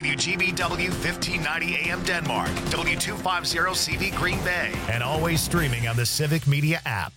WGBW 1590 AM Denmark, W250 CV Green Bay, and always streaming on the Civic Media app.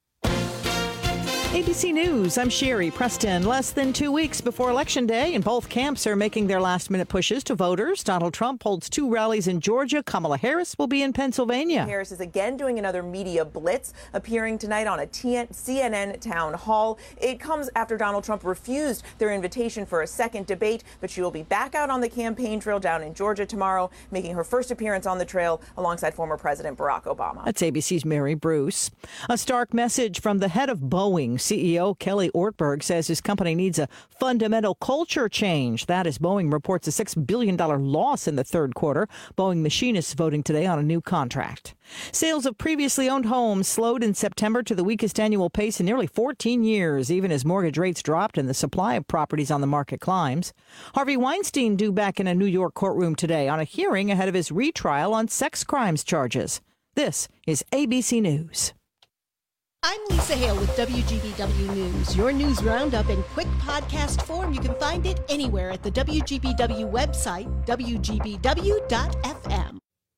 ABC News, I'm Sherry Preston. Less than 2 weeks before Election Day, and both camps are making their last-minute pushes to voters. Donald Trump holds 2 rallies in Georgia. Kamala Harris will be in Pennsylvania. Harris is again doing another media blitz, appearing tonight on a CNN town hall. It comes after Donald Trump refused their invitation for a second debate, but she will be back out on the campaign trail down in Georgia tomorrow, making her first appearance on the trail alongside former President Barack Obama. That's ABC's Mary Bruce. A stark message from the head of Boeing. CEO Kelly Ortberg says his company needs a fundamental culture change. That as Boeing reports a $6 billion loss in the third quarter. Boeing machinists voting today on a new contract. Sales of previously owned homes slowed in September to the weakest annual pace in nearly 14 years, even as mortgage rates dropped and the supply of properties on the market climbs. Harvey Weinstein due back in a New York courtroom today on a hearing ahead of his retrial on sex crimes charges. This is ABC News. I'm Lisa Hale with WGBW News, your news roundup in quick podcast form. You can find it anywhere at the WGBW website, WGBW.FM.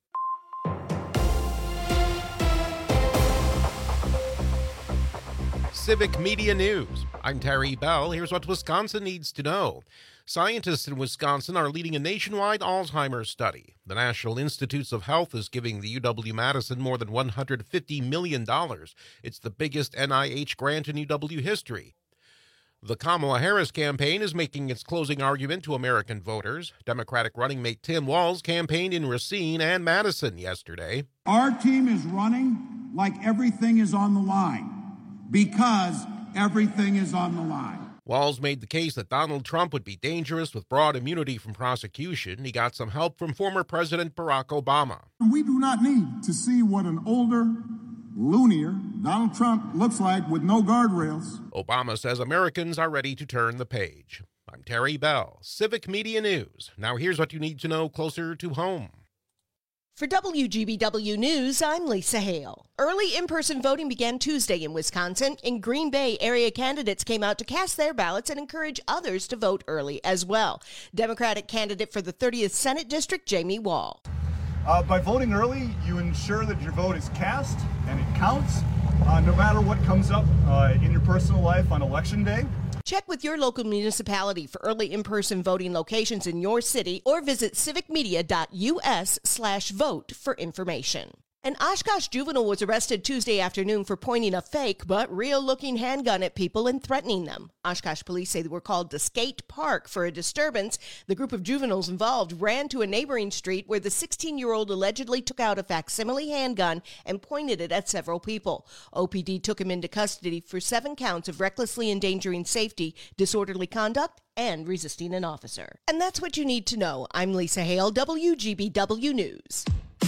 Civic Media News. I'm Terry Bell. Here's what Wisconsin needs to know. Scientists in Wisconsin are leading a nationwide Alzheimer's study. The National Institutes of Health is giving the UW-Madison more than $150 million. It's the biggest NIH grant in UW history. The Kamala Harris campaign is making its closing argument to American voters. Democratic running mate Tim Walz campaigned in Racine and Madison yesterday. Our team is running like everything is on the line, because everything is on the line. Walz made the case that Donald Trump would be dangerous with broad immunity from prosecution. He got some help from former President Barack Obama. We do not need to see what an older, loonier Donald Trump looks like with no guardrails. Obama says Americans are ready to turn the page. I'm Terry Bell, Civic Media News. Now here's what you need to know closer to home. For WGBW News, I'm Lisa Hale. Early in-person voting began Tuesday in Wisconsin. In Green Bay, area candidates came out to cast their ballots and encourage others to vote early as well. Democratic candidate for the 30th Senate District, Jamie Wall. By voting early, you ensure that your vote is cast and it counts, no matter what comes up in your personal life on Election Day. Check with your local municipality for early in-person voting locations in your city or visit civicmedia.us/vote for information. An Oshkosh juvenile was arrested Tuesday afternoon for pointing a fake but real-looking handgun at people and threatening them. Oshkosh police say they were called to Skate Park for a disturbance. The group of juveniles involved ran to a neighboring street where the 16-year-old allegedly took out a facsimile handgun and pointed it at several people. OPD took him into custody for 7 counts of recklessly endangering safety, disorderly conduct, and resisting an officer. And that's what you need to know. I'm Lisa Hale, WGBW News.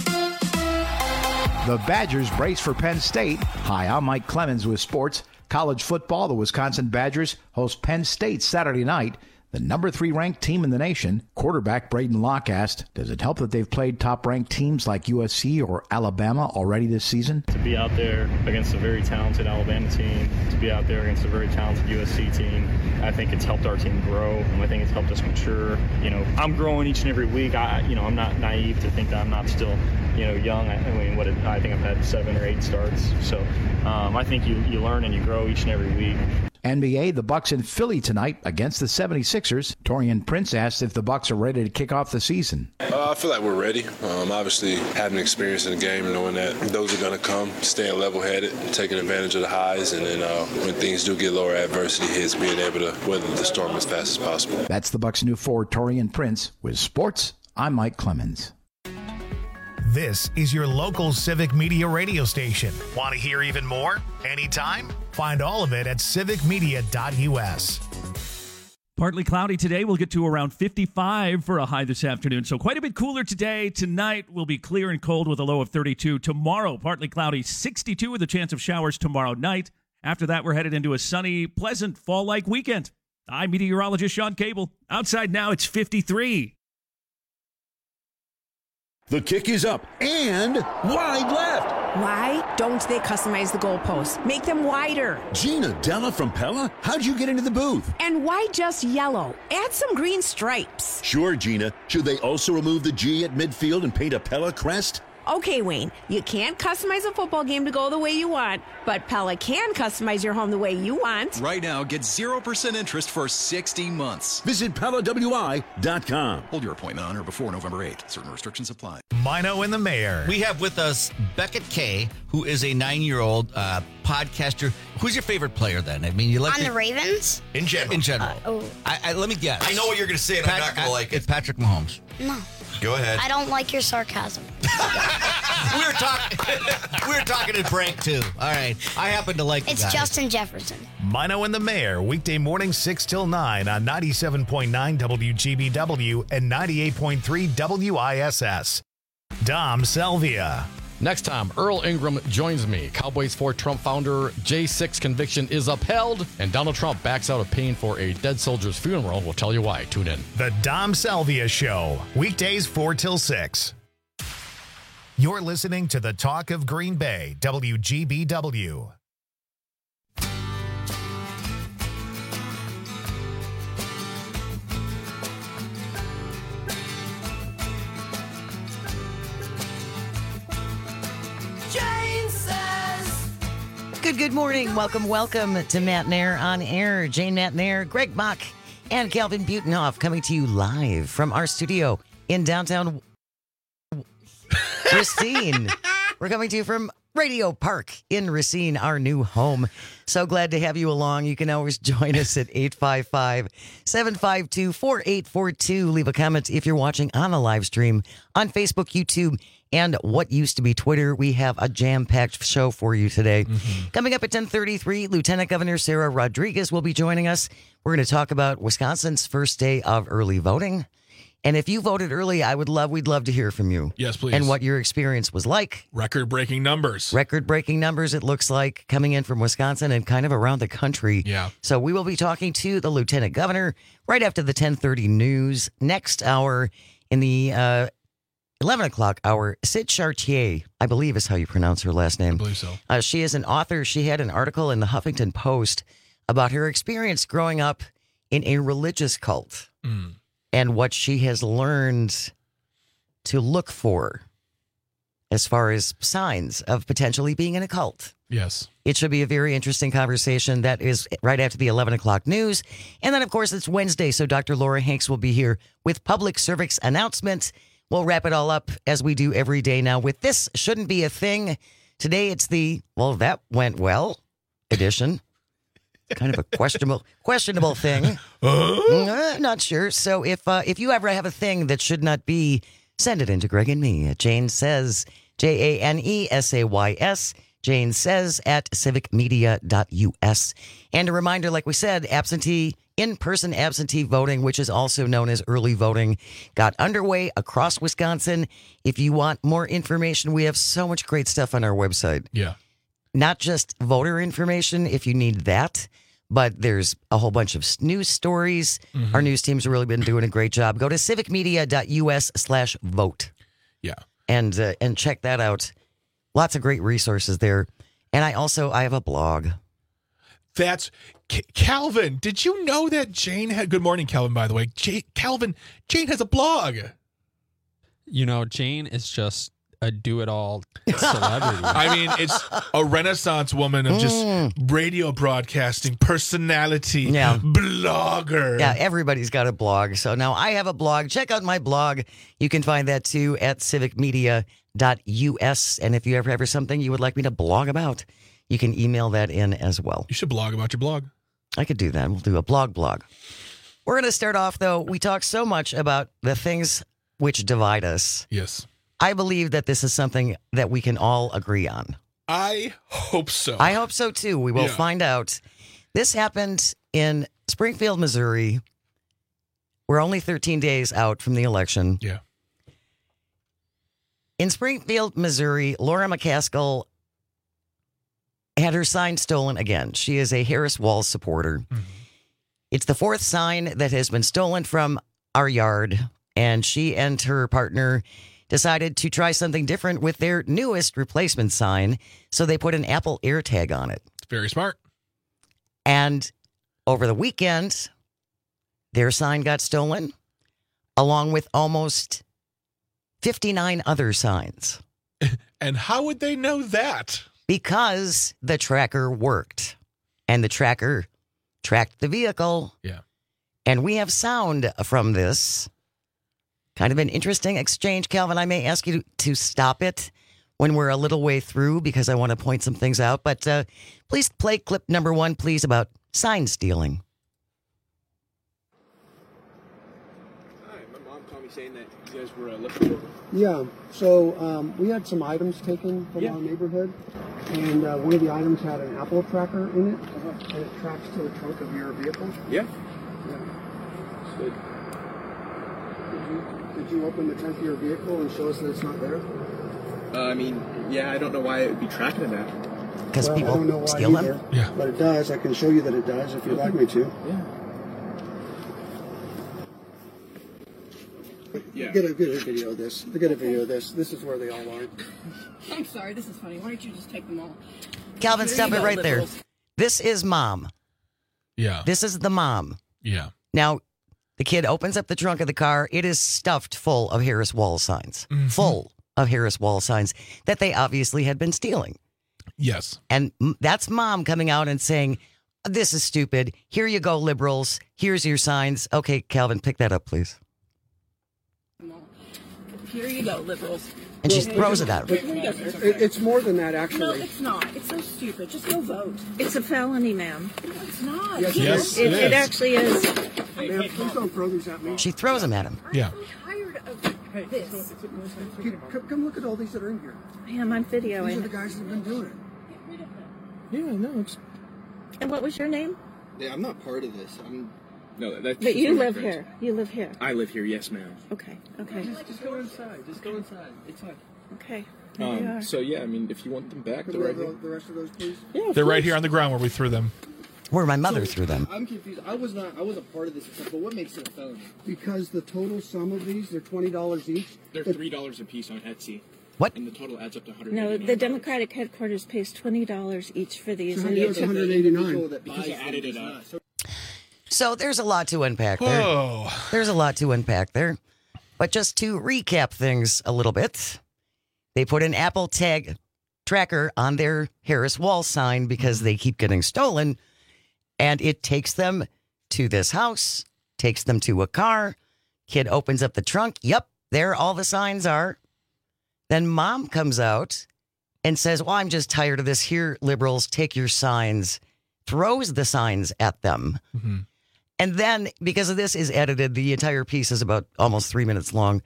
The Badgers brace for Penn State. Hi, I'm Mike Clemens with sports. College football, the Wisconsin Badgers host Penn State Saturday night. The number 3 ranked team in the nation. Quarterback Braden Locke asked, does it help that they've played top-ranked teams like USC or Alabama already this season? To be out there against a very talented Alabama team, to be out there against a very talented USC team, I think it's helped our team grow, and I think it's helped us mature. You know, I'm growing each and every week. I'm not naive to think that I'm not still, young. I think I've had 7 or 8 starts. So I think you learn and you grow each and every week. NBA, the Bucks in Philly tonight against the 76ers. Taurean Prince asked if the Bucks are ready to kick off the season. I feel like we're ready. Obviously, having experience in the game, knowing that those are going to come, staying level-headed, taking advantage of the highs, and then when things do get lower, adversity hits, being able to weather the storm as fast as possible. That's the Bucks' new forward, Taurean Prince. With sports, I'm Mike Clemens. This is your local Civic Media radio station. Want to hear even more? Anytime? Find all of it at civicmedia.us. Partly cloudy today. We'll get to around 55 for a high this afternoon. So quite a bit cooler today. Tonight will be clear and cold with a low of 32. Tomorrow, partly cloudy, 62 with a chance of showers tomorrow night. After that, we're headed into a sunny, pleasant, fall-like weekend. I'm meteorologist Sean Cable. Outside now, it's 53. The kick is up and wide left. Why don't they customize the goalposts? Make them wider. Gina Della from Pella? How'd you get into the booth? And why just yellow? Add some green stripes. Sure, Gina. Should they also remove the G at midfield and paint a Pella crest? Okay, Wayne, you can't customize a football game to go the way you want, but Pella can customize your home the way you want. Right now, get 0% interest for 60 months. Visit PellaWI.com. Hold your appointment on or before November 8th. Certain restrictions apply. Mino and the Mayor. We have with us Beckett Kay, who is a 9-year-old podcaster. Who's your favorite player then? I mean, you like on the Ravens? In general. In general. Let me guess. I know what you're going to say, and I'm not going to like it. It's Patrick Mahomes. No. Go ahead. I don't like your sarcasm. we were talking to Frank too. All right. I happen to like It's Justin Jefferson. Mino and the Mayor, weekday morning 6 till 9 on 97.9 WGBW and 98.3 WISS. Dom Selvia. Next time, Earl Ingram joins me. Cowboys for Trump founder J6 conviction is upheld, and Donald Trump backs out of paying for a dead soldier's funeral. We'll tell you why. Tune in. The Dom Selvia Show, weekdays 4 till 6. You're listening to the Talk of Green Bay, WGBW. Good morning. Welcome to Matt Nair on Air. Jane Matt Nair, Greg Mock, and Calvin Butenhoff coming to you live from our studio in downtown Racine. We're coming to you from Radio Park in Racine, our new home. So glad to have you along. You can always join us at 855-752-4842. Leave a comment if you're watching on a live stream on Facebook, YouTube, and what used to be Twitter. We have a jam-packed show for you today. Coming up at 10:33, Lieutenant Governor Sarah Rodriguez will be joining us. We're going to talk about Wisconsin's first day of early voting. And if you voted early, we'd love to hear from you. Yes, please. And what your experience was like. Record-breaking numbers. Record-breaking numbers, it looks like, coming in from Wisconsin and kind of around the country. Yeah. So we will be talking to the Lieutenant Governor right after the 10:30 news. Next hour in the 11 o'clock hour, Sid Chartier, I believe is how you pronounce her last name. I believe so. She is an author. She had an article in the Huffington Post about her experience growing up in a religious cult and what she has learned to look for as far as signs of potentially being in a cult. Yes. It should be a very interesting conversation. That is right after the 11 o'clock news. And then, of course, it's Wednesday, so Dr. Laura Hanks will be here with public service announcements. We'll wrap it all up as we do every day now with This Shouldn't Be a Thing. Today it's the, well, that went well edition. Kind of a questionable thing. Not sure. So if you ever have a thing that should not be, send it in to Greg and me at Jane Says, JANESAYS, Jane Says at civicmedia.us. And a reminder, like we said, in-person absentee voting, which is also known as early voting, got underway across Wisconsin. If you want more information, we have so much great stuff on our website. Yeah. Not just voter information, if you need that, but there's a whole bunch of news stories. Our news team's really been doing a great job. Go to civicmedia.us/vote. Yeah. And check that out. Lots of great resources there. And I have a blog. That's Calvin. Did you know that Jane had? Good morning, Calvin. By the way, Jane has a blog. You know, Jane is just a do-it-all celebrity. I mean, it's a Renaissance woman of just radio broadcasting personality, blogger. Yeah, everybody's got a blog. So now I have a blog. Check out my blog. You can find that too at civicmedia.us. And if you ever have something you would like me to blog about, you can email that in as well. You should blog about your blog. I could do that. We'll do a blog. We're going to start off, though. We talk so much about the things which divide us. Yes. I believe that this is something that we can all agree on. I hope so. I hope so, too. We will find out. This happened in Springfield, Missouri. We're only 13 days out from the election. Yeah. In Springfield, Missouri, Laura McCaskill had her sign stolen again. She is a Harris Walls supporter. It's the fourth sign that has been stolen from our yard, and she and her partner decided to try something different with their newest replacement sign. So they put an Apple AirTag on it. It's very smart. And over the weekend, their sign got stolen, along with almost 59 other signs. And how would they know that? Because the tracker worked. And the tracker tracked the vehicle. Yeah. And we have sound from this. Kind of an interesting exchange. Calvin, I may ask you to stop it when we're a little way through because I want to point some things out. But please play clip number 1, please, about sign stealing. Hi, my mom called me saying that you guys were looking for... Yeah, so we had some items taken from our neighborhood, and one of the items had an Apple tracker in it, and it tracks to the trunk of your vehicle. Yeah. Yeah. Good. Did you open the trunk of your vehicle and show us that it's not there? I mean, yeah, I don't know why it would be tracking that. Because people I don't know why steal either, them? Yeah. But it does. I can show you that it does if you'd like me to. Yeah. Yeah. Get a video of this. Get a video of this. This is where they all are. I'm sorry, this is funny. Why don't you just take them all? Calvin, stop it right there. This is mom. Yeah. This is the mom. Yeah. Now, the kid opens up the trunk of the car. It is stuffed full of Harris Wall signs. Mm-hmm. Full of Harris Wall signs that they obviously had been stealing. Yes. And that's mom coming out and saying, this is stupid. Here you go, liberals. Here's your signs. Okay, Calvin, pick that up, please. Here you go, liberals. And she throws it at him. It's more than that, actually. No, it's not. It's so stupid. Just go vote. It's a felony, ma'am. No, it's not. Yes, it actually is. Ma'am, please don't throw these at me. She throws them at him. Yeah. I'm tired of this. Come look at all these that are in here. Ma'am, I'm videoing. These are the guys that have been doing it. Yeah, no, it's... And what was your name? Yeah, I'm not part of this. No, that's... But you live here. You live here. I live here, yes, ma'am. Okay. Just go inside. Just go inside. It's fine. Okay. Here they are. So, yeah, I mean, if you want them back, Could they're we right have here. the rest of those, please? Yeah, They're right here on the ground where we threw them. Where my mother threw them. I'm confused. I wasn't part of this, but what makes it a felony? Because the total sum of these, they're $20 each. They're $3 a piece on Etsy. What? And the total adds up to $189. No, the Democratic headquarters pays $20 each for these. So how do you get $189? Because I added it up. So there's a lot to unpack there. Whoa. There's a lot to unpack there. But just to recap things a little bit, they put an Apple tag tracker on their Harris Wall sign because they keep getting stolen. And it takes them to this house, takes them to a car. Kid opens up the trunk. Yep, there all the signs are. Then mom comes out and says, well, I'm just tired of this. Here, liberals, take your signs. Throws the signs at them. Mm-hmm. And then, because of this is edited, the entire piece is about almost 3 minutes long.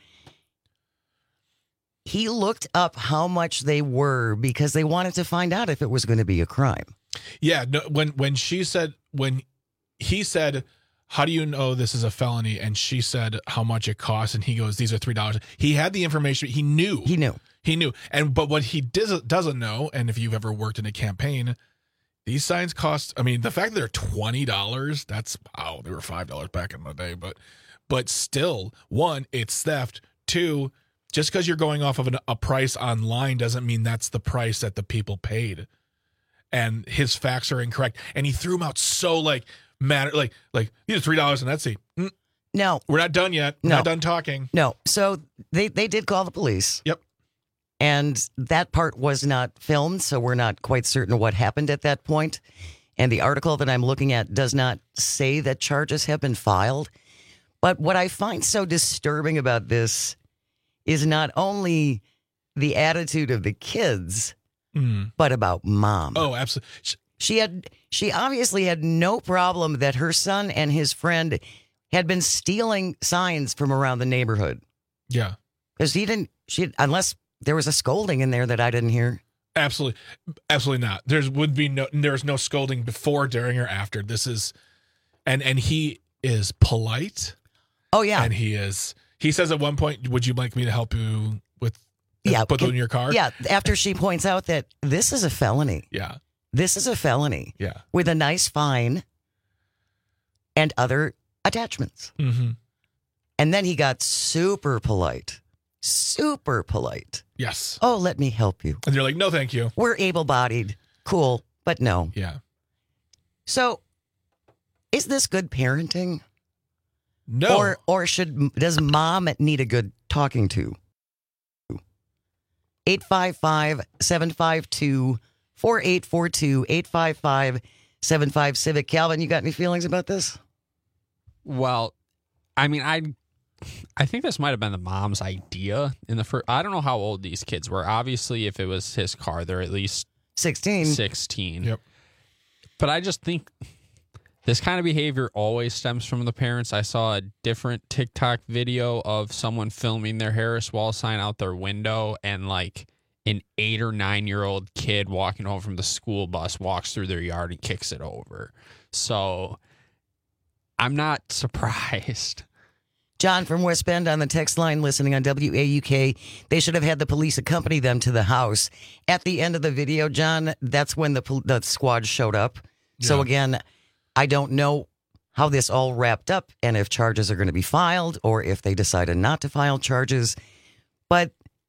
He looked up how much they were because they wanted to find out if it was going to be a crime. Yeah. No, when he said, how do you know this is a felony? And she said how much it costs. And he goes, these are $3. He had the information. He knew. But what he doesn't know, and if you've ever worked in a campaign, these signs cost, I mean, the fact that they're $20, that's, wow, they were $5 back in the day. But still, one, it's theft. Two, just because you're going off of a price online doesn't mean that's the price that the people paid. And his facts are incorrect. And he threw them out so mad, like these are $3 on Etsy. No. We're not done yet. We're not done talking. No. So they did call the police. Yep. And that part was not filmed, so we're not quite certain what happened at that point. And the article that I'm looking at does not say that charges have been filed. But what I find so disturbing about this is not only the attitude of the kids, but about mom. Oh, absolutely. She obviously had no problem that her son and his friend had been stealing signs from around the neighborhood. Yeah. Because unless there was a scolding in there that I didn't hear. Absolutely. Absolutely not. There's no scolding before, during, or after. This is, and he is polite. Oh, yeah. And he says at one point, would you like me to help you with, put them in your car? Yeah. After she points out that this is a felony. Yeah. This is a felony. Yeah. With a nice fine and other attachments. Mm-hmm. And then he got super polite super polite. Yes. Oh, let me help you. And you're like, no, thank you. We're able-bodied. Cool, but no. Yeah. So, is this good parenting? No. Or does mom need a good talking to? 855-752-4842. 855-75-Civic. Calvin, you got any feelings about this? Well, I mean, I think this might have been the mom's idea in the first. I don't know how old these kids were. Obviously, if it was his car, they're at least 16. 16. Yep. But I just think this kind of behavior always stems from the parents. I saw a different TikTok video of someone filming their Harris Wall sign out their window, and like an 8 or 9-year-old kid walking home from the school bus walks through their yard and kicks it over. So I'm not surprised. John from West Bend on the text line listening on WAUK. They should have had the police accompany them to the house. At the end of the video, John, that's when the squad showed up. Yeah. So again, I don't know how this all wrapped up and if charges are going to be filed or if they decided not to file charges. But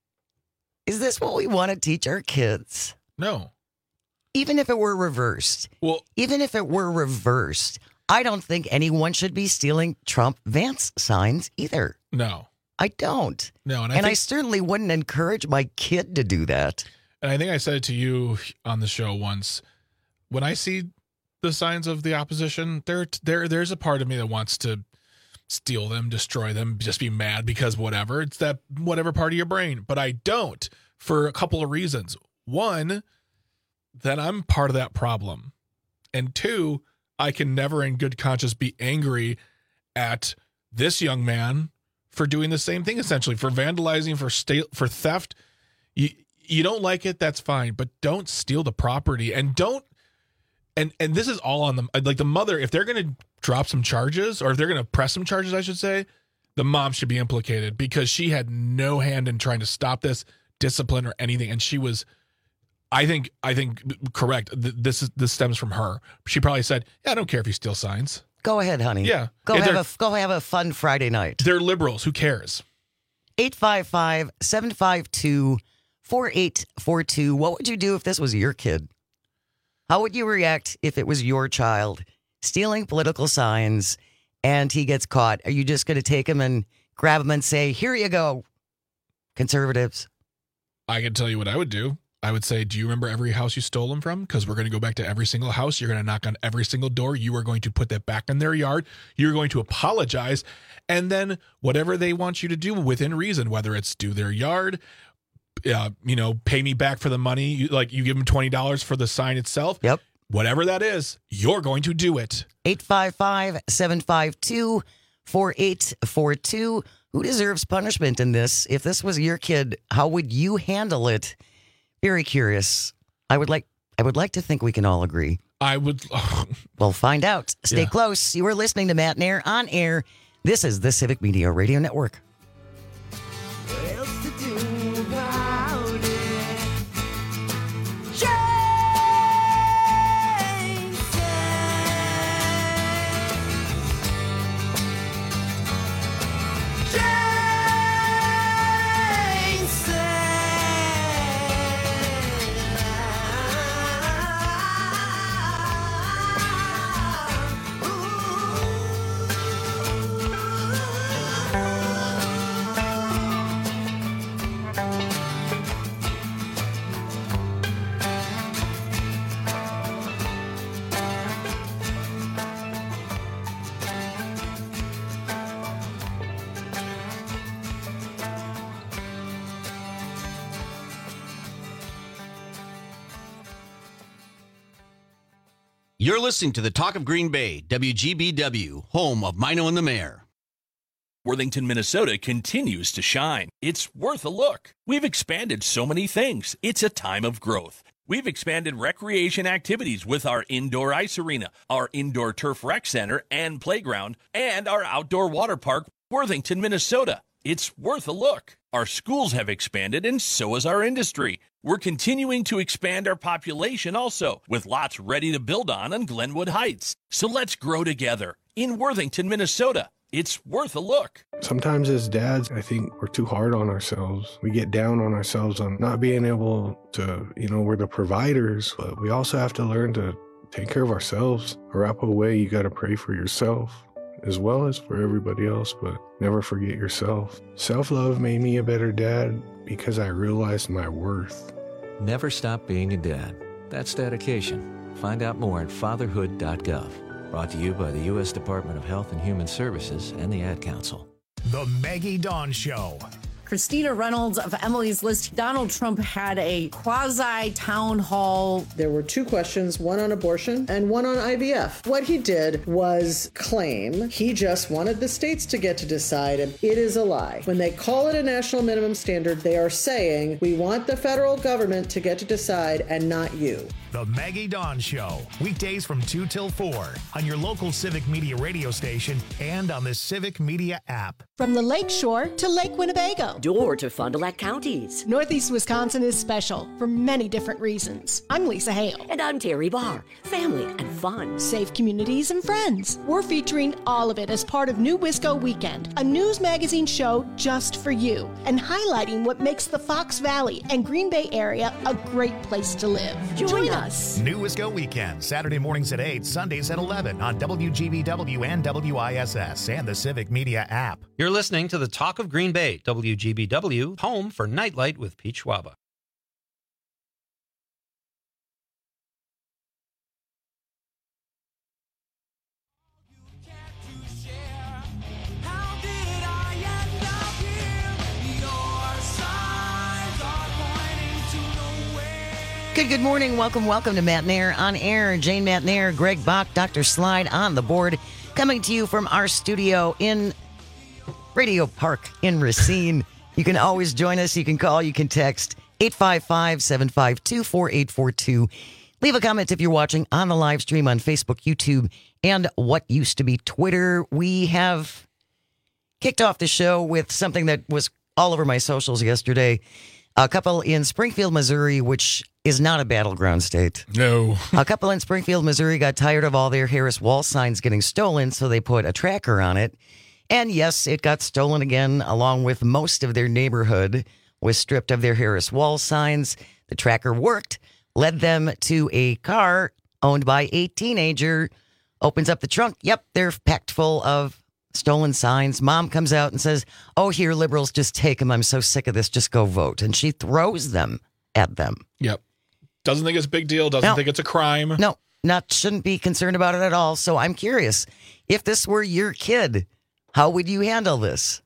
is this what we want to teach our kids? No. Even if it were reversed. Well, even if it were reversed, I don't think anyone should be stealing Trump Vance signs either. No. I don't. No, I certainly wouldn't encourage my kid to do that. And I think I said it to you on the show once. When I see the signs of the opposition, there's a part of me that wants to steal them, destroy them, just be mad because whatever. It's that whatever part of your brain. But I don't, for a couple of reasons. One, that I'm part of that problem. And two, I can never in good conscience be angry at this young man for doing the same thing, essentially, for vandalizing, for theft. You don't like it, that's fine, but don't steal the property and don't. And this is all on the mother. If they're going to drop some charges, or if they're going to press some charges, I should say, the mom should be implicated because she had no hand in trying to stop discipline or anything. And she was, I think correct. This stems from her. She probably said, "Yeah, I don't care if you steal signs. Go ahead, honey. Yeah, go have a fun Friday night." They're liberals. Who cares? 855-752-4842. What would you do if this was your kid? How would you react if it was your child stealing political signs and he gets caught? Are you just going to take him and grab him and say, "Here you go, conservatives"? I can tell you what I would do. I would say, do you remember every house you stole them from? Because we're going to go back to every single house. You're going to knock on every single door. You are going to put that back in their yard. You're going to apologize. And then whatever they want you to do within reason, whether it's do their yard, pay me back for the money. You give them $20 for the sign itself. Yep. Whatever that is, you're going to do it. 855-752-4842. Who deserves punishment in this? If this was your kid, how would you handle it? Very curious. I would like to think we can all agree. I would. We'll find out. Stay close. You are listening to Matt and Air on air. This is the Civic Media Radio Network. You're listening to the Talk of Green Bay, WGBW, home of Mino and the Mayor. Worthington, Minnesota continues to shine. It's worth a look. We've expanded so many things. It's a time of growth. We've expanded recreation activities with our indoor ice arena, our indoor turf rec center and playground, and our outdoor water park, Worthington, Minnesota. It's worth a look. Our schools have expanded, and so has our industry. We're continuing to expand our population also, with lots ready to build on Glenwood Heights. So let's grow together in Worthington, Minnesota. It's worth a look. Sometimes as dads, I think we're too hard on ourselves. We get down on ourselves on not being able to, we're the providers, but we also have to learn to take care of ourselves. Arapahoe way, you got to pray for yourself as well as for everybody else, but never forget yourself. Self-love made me a better dad because I realized my worth. Never stop being a dad. That's dedication. Find out more at fatherhood.gov. Brought to you by the U.S. Department of Health and Human Services and the Ad Council. The Maggie Dawn Show. Christina Reynolds of Emily's List. Donald Trump had a quasi-town hall. There were two questions, one on abortion and one on IVF. What he did was claim he just wanted the states to get to decide, and it is a lie. When they call it a national minimum standard, they are saying, we want the federal government to get to decide and not you. The Maggie Dawn Show, weekdays from 2 till 4 on your local Civic Media radio station and on the Civic Media app. From the Lake Shore to Lake Winnebago. Door to Fond du Lac counties. Northeast Wisconsin is special for many different reasons. I'm Lisa Hale. And I'm Terry Barr. Family and fun. Safe communities and friends. We're featuring all of it as part of New Wisco Weekend, a news magazine show just for you, and highlighting what makes the Fox Valley and Green Bay area a great place to live. Join us. New Wisco Weekend, Saturday mornings at 8, Sundays at 11 on WGBW and WISS and the Civic Media app. You're listening to the Talk of Green Bay, WGBW, home for Nightlight with Pete Schwaba. Good morning. Welcome to Matt Nair on air. Jane Matt Nair, Greg Bach, Dr. Slide on the board. Coming to you from our studio in Radio Park in Racine. You can always join us. You can call. You can text 855-752-4842. Leave a comment if you're watching on the live stream on Facebook, YouTube, and what used to be Twitter. We have kicked off the show with something that was all over my socials yesterday. A couple in Springfield, Missouri, which is not a battleground state. No. A couple in Springfield, Missouri got tired of all their Harris wall signs getting stolen, so they put a tracker on it. And yes, it got stolen again, along with most of their neighborhood was stripped of their Harris wall signs. The tracker worked, led them to a car owned by a teenager, opens up the trunk. Yep, they're packed full of stolen signs. Mom comes out and says, oh, here, liberals, just take them. I'm so sick of this. Just go vote. And she throws them at them. Yep. Doesn't think it's a big deal. Doesn't think it's a crime. No, shouldn't be concerned about it at all. So I'm curious, if this were your kid, how would you handle this?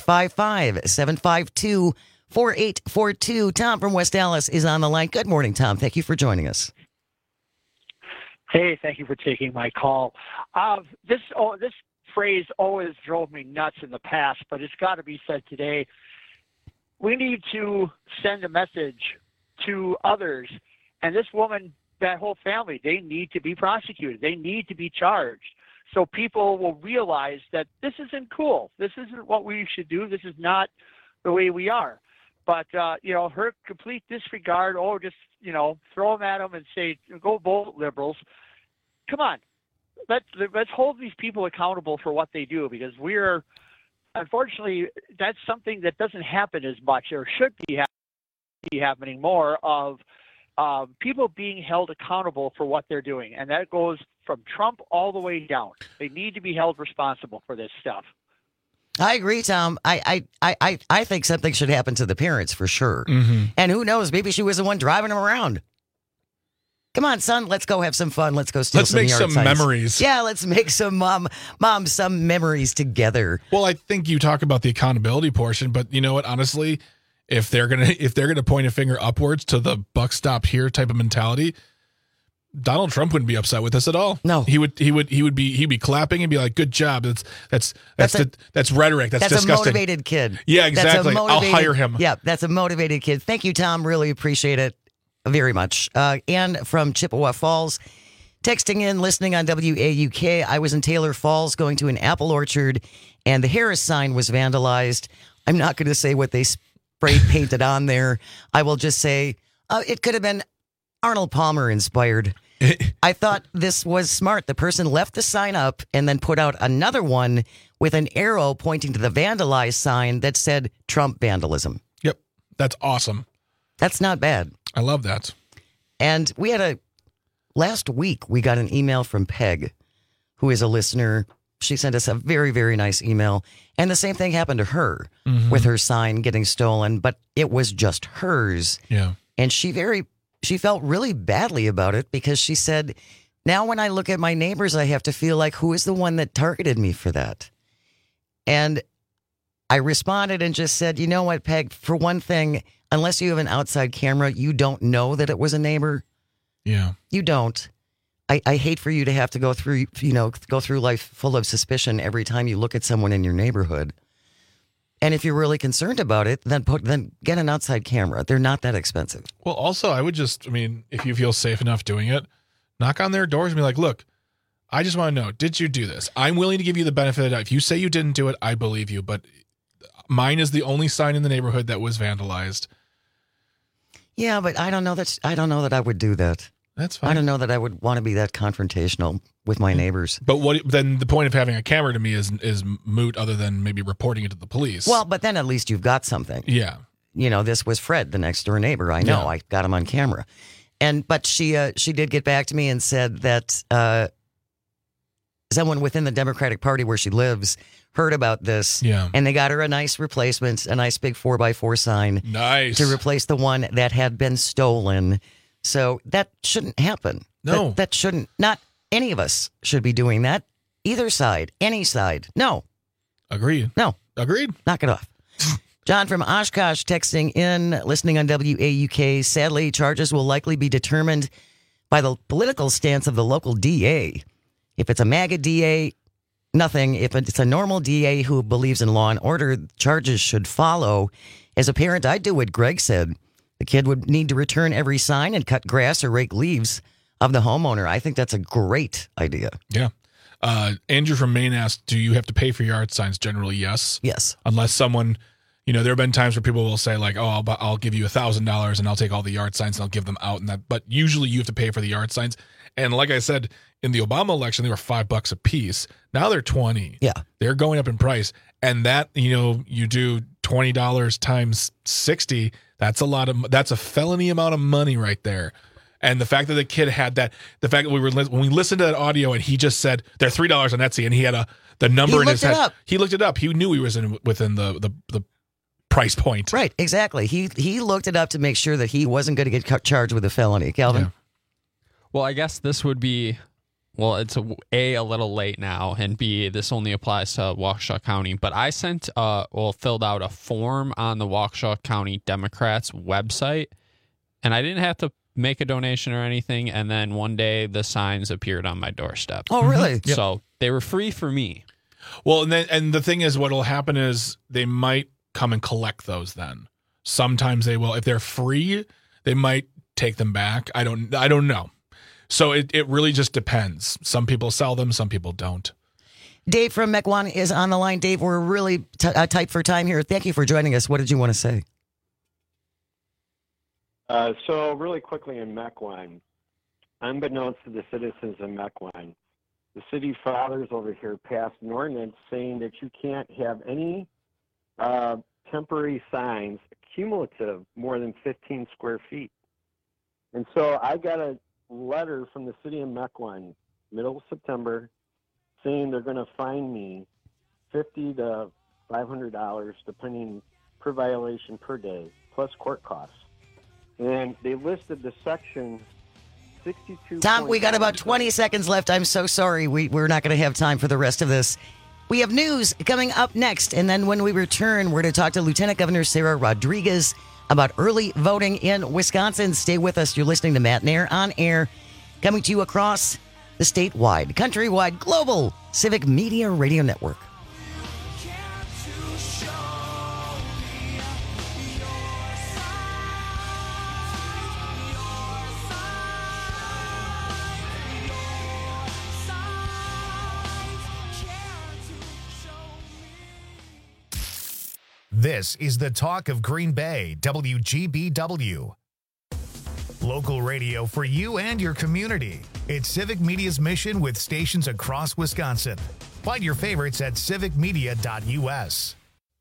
855-752-4842. Tom from West Dallas is on the line. Good morning, Tom. Thank you for joining us. Hey, thank you for taking my call. This phrase always drove me nuts in the past, but it's got to be said today. We need to send a message to others, and this woman, that whole family, they need to be prosecuted. They need to be charged, so people will realize that this isn't cool. This isn't what we should do. This is not the way we are. But her complete disregard, just throw them at them and say, go vote, liberals. Come on. Let's hold these people accountable for what they do, because unfortunately, that's something that doesn't happen as much, or should be happening more, of people being held accountable for what they're doing. And that goes from Trump all the way down. They need to be held responsible for this stuff. I agree, Tom. I think something should happen to the parents for sure. Mm-hmm. And who knows, maybe she was the one driving them around. Come on, son, let's go have some fun. Let's go steal some yard signs. Let's make some memories. Yeah, let's make some mom some memories together. Well, I think you talk about the accountability portion, but you know what? Honestly, if they're gonna point a finger upwards to the buck stopped here type of mentality, Donald Trump wouldn't be upset with this at all. No, he'd be clapping and be like, "Good job." That's rhetoric. That's disgusting. A motivated kid. Yeah, exactly. I'll hire him. Yeah, that's a motivated kid. Thank you, Tom. Really appreciate it. Very much. And from Chippewa Falls, texting in, listening on WAUK. I was in Taylor Falls going to an apple orchard, and the Harris sign was vandalized. I'm not going to say what they spray painted on there. I will just say it could have been Arnold Palmer inspired. I thought this was smart. The person left the sign up and then put out another one with an arrow pointing to the vandalized sign that said Trump vandalism. Yep. That's awesome. That's not bad. I love that. And last week, we got an email from Peg, who is a listener. She sent us a very, very nice email. And the same thing happened to her with her sign getting stolen, but it was just hers. Yeah. And she felt really badly about it because she said, now when I look at my neighbors, I have to feel like, who is the one that targeted me for that? And I responded and just said, you know what, Peg, for one thing, unless you have an outside camera, you don't know that it was a neighbor. Yeah. You don't. I hate for you to have to go through life full of suspicion every time you look at someone in your neighborhood. And if you're really concerned about it, then get an outside camera. They're not that expensive. Well, also, if you feel safe enough doing it, knock on their doors and be like, look, I just want to know, did you do this? I'm willing to give you the benefit of the doubt. If you say you didn't do it, I believe you. But mine is the only sign in the neighborhood that was vandalized. Yeah, but I don't know that I would do that. That's fine. I don't know that I would want to be that confrontational with my neighbors. But then the point of having a camera to me is moot, other than maybe reporting it to the police. Well, but then at least you've got something. Yeah. This was Fred, the next door neighbor. I know. Yeah. I got him on camera. But she did get back to me and said that someone within the Democratic Party where she lives heard about this. Yeah. And they got her a nice replacement, a nice big 4x4 sign. Nice. To replace the one that had been stolen. So that shouldn't happen. No. That shouldn't. Not any of us should be doing that. Either side. Any side. No. Agreed. No. Agreed. Knock it off. John from Oshkosh texting in, listening on WAUK. Sadly, charges will likely be determined by the political stance of the local DA. If it's a MAGA DA, nothing. If it's a normal DA who believes in law and order, charges should follow. As a parent, I'd do what Greg said. The kid would need to return every sign and cut grass or rake leaves of the homeowner. I think that's a great idea. Yeah. Andrew from Maine asked, do you have to pay for yard signs? Generally, yes. Yes. Unless someone, there have been times where people will say like, oh, I'll give you $1,000 and I'll take all the yard signs and I'll give them out. But usually you have to pay for the yard signs. And like I said, in the Obama election, they were $5 a piece. Now they're $20. Yeah. They're going up in price. And that, you do $20 times 60, that's a felony amount of money right there. And the fact that the kid had that, the fact that when we listened to that audio and he just said they're $3 on Etsy and he had the number in his head. He looked it up. He knew he was within the price point. Right, exactly. He looked it up to make sure that he wasn't going to get charged with a felony. Calvin? Yeah. Well, I guess this would be, it's a little late now, and B, this only applies to Waukesha County. But I filled out a form on the Waukesha County Democrats website, and I didn't have to make a donation or anything. And then one day the signs appeared on my doorstep. Oh, really? Yep. So they were free for me. Well, and the thing is, what will happen is they might come and collect those. Then sometimes they will. If they're free, they might take them back. I don't know. So it really just depends. Some people sell them, some people don't. Dave from Mequon is on the line. Dave, we're really tight for time here. Thank you for joining us. What did you want to say? So really quickly in Mequon, unbeknownst to the citizens of Mequon, the city fathers over here passed an ordinance saying that you can't have any temporary signs cumulative more than 15 square feet. And so I got a letter from the city of Mequon, middle of September, saying they're going to fine me $50 to $500, depending per violation per day, plus court costs. And they listed the section 62. Tom, we got about 20 seconds left. I'm so sorry. We're not going to have time for the rest of this. We have news coming up next. And then when we return, we're going to talk to Lieutenant Governor Sarah Rodriguez about early voting in Wisconsin. Stay with us. You're listening to Matt Nair on air, coming to you across the statewide, countrywide, global Civic Media Radio Network. This is the talk of Green Bay, WGBW. Local radio for you and your community. It's Civic Media's mission with stations across Wisconsin. Find your favorites at civicmedia.us.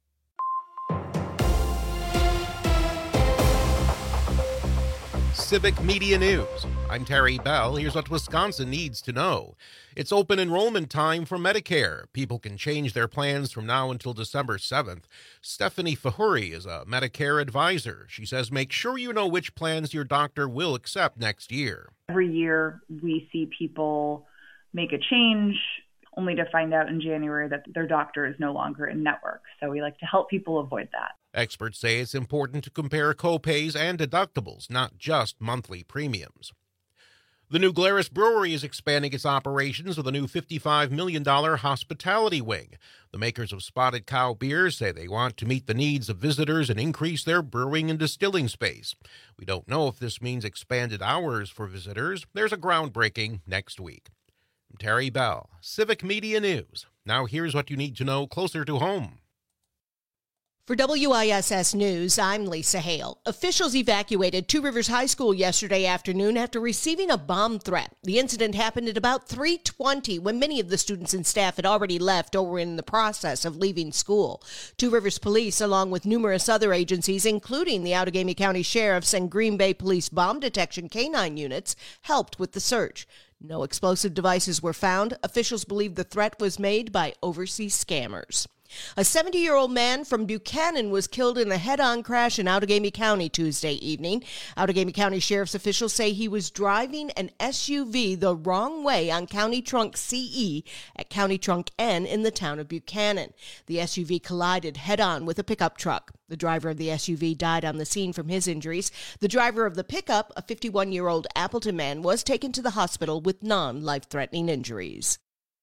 Civic Media News. I'm Terry Bell. Here's what Wisconsin needs to know. It's open enrollment time for Medicare. People can change their plans from now until December 7th. Stephanie Fahuri is a Medicare advisor. She says make sure you know which plans your doctor will accept next year. Every year we see people make a change only to find out in January that their doctor is no longer in network. So we like to help people avoid that. Experts say it's important to compare copays and deductibles, not just monthly premiums. The New Glarus Brewery is expanding its operations with a new $55 million hospitality wing. The makers of Spotted Cow beers say they want to meet the needs of visitors and increase their brewing and distilling space. We don't know if this means expanded hours for visitors. There's a groundbreaking next week. I'm Terry Bell, Civic Media News. Now here's what you need to know closer to home. For WISS News, I'm Lisa Hale. Officials evacuated Two Rivers High School yesterday afternoon after receiving a bomb threat. The incident happened at about 3:20 when many of the students and staff had already left or were in the process of leaving school. Two Rivers Police, along with numerous other agencies, including the Outagamie County Sheriff's and Green Bay Police bomb detection canine units, helped with the search. No explosive devices were found. Officials believe the threat was made by overseas scammers. A 70-year-old man from Buchanan was killed in a head-on crash in Outagamie County Tuesday evening. Outagamie County Sheriff's officials say he was driving an SUV the wrong way on County Trunk CE at County Trunk N in the town of Buchanan. The SUV collided head-on with a pickup truck. The driver of the SUV died on the scene from his injuries. The driver of the pickup, a 51-year-old Appleton man, was taken to the hospital with non-life-threatening injuries.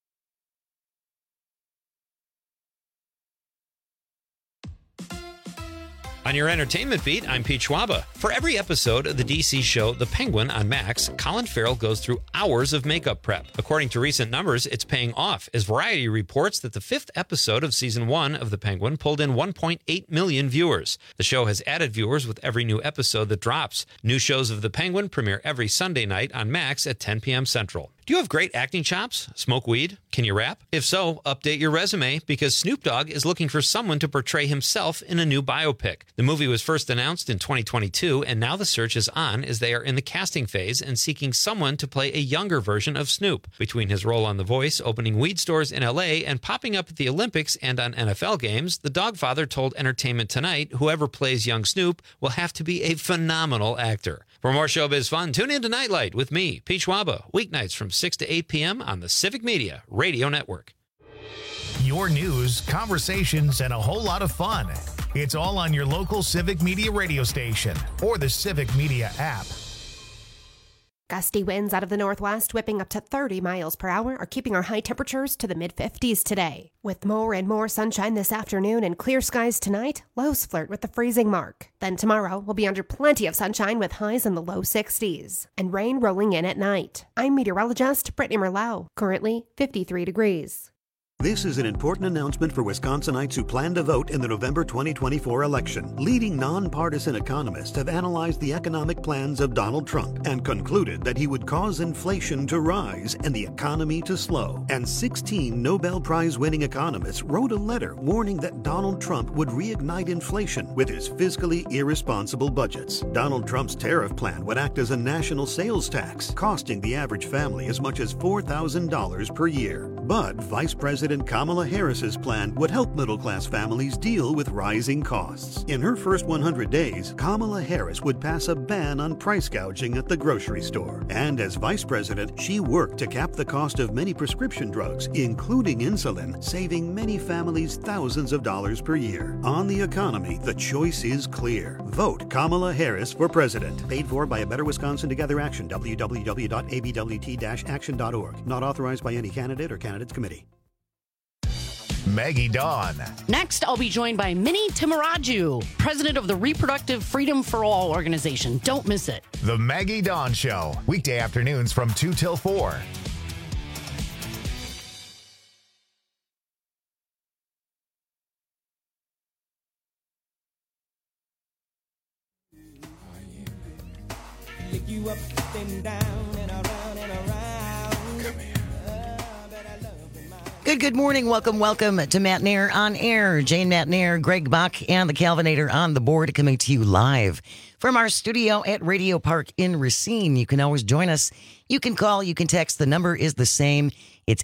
On your entertainment beat, I'm Pete Schwaba. For every episode of the DC show The Penguin on Max, Colin Farrell goes through hours of makeup prep. According to recent numbers, it's paying off, as Variety reports that the 5th episode of Season 1 of The Penguin pulled in 1.8 million viewers. The show has added viewers with every new episode that drops. New shows of The Penguin premiere every Sunday night on Max at 10 p.m. Central. Do you have great acting chops? Smoke weed? Can you rap? If so, update your resume because Snoop Dogg is looking for someone to portray himself in a new biopic. The movie was first announced in 2022, and now the search is on as they are in the casting phase and seeking someone to play a younger version of Snoop. Between his role on The Voice, opening weed stores in LA, and popping up at the Olympics and on NFL games, the Dogfather told Entertainment Tonight whoever plays young Snoop will have to be a phenomenal actor. For more showbiz fun, tune in to Nightlight with me, Pete Schwaba, weeknights from 6 to 8 p.m. on the Civic Media Radio Network. Your news, conversations, and a whole lot of fun. It's all on your local Civic Media radio station or the Civic Media app. Gusty winds out of the northwest, whipping up to 30 miles per hour, are keeping our high temperatures to the mid-50s today. With more and more sunshine this afternoon and clear skies tonight, lows flirt with the freezing mark. Then tomorrow, we'll be under plenty of sunshine with highs in the low 60s, and rain rolling in at night. I'm meteorologist Brittany Merlot, currently 53 degrees. This is an important announcement for Wisconsinites who plan to vote in the November 2024 election. Leading nonpartisan economists have analyzed the economic plans of Donald Trump and concluded that he would cause inflation to rise and the economy to slow. And 16 Nobel Prize-winning economists wrote a letter warning that Donald Trump would reignite inflation with his fiscally irresponsible budgets. Donald Trump's tariff plan would act as a national sales tax, costing the average family as much as $4,000 per year. But Vice President Kamala Harris's plan would help middle-class families deal with rising costs. In her first 100 days, Kamala Harris would pass a ban on price gouging at the grocery store. And as vice president, she worked to cap the cost of many prescription drugs, including insulin, saving many families thousands of dollars per year. On the economy, the choice is clear. Vote Kamala Harris for president. Paid for by A Better Wisconsin Together Action, www.abwt-action.org. Not authorized by any candidate or candidates committee. Maggie Dawn. Next, I'll be joined by Minnie Timaraju, president of the Reproductive Freedom for All organization. Don't miss it. The Maggie Dawn Show, weekday afternoons from 2 till 4. Lick you up and down and around and around. Good morning. Welcome to Matt Nair on Air. Jane Matt Nair, Greg Bach, and the Calvinator on the board coming to you live from our studio at Radio Park in Racine. You can always join us. You can call, you can text. The number is the same. It's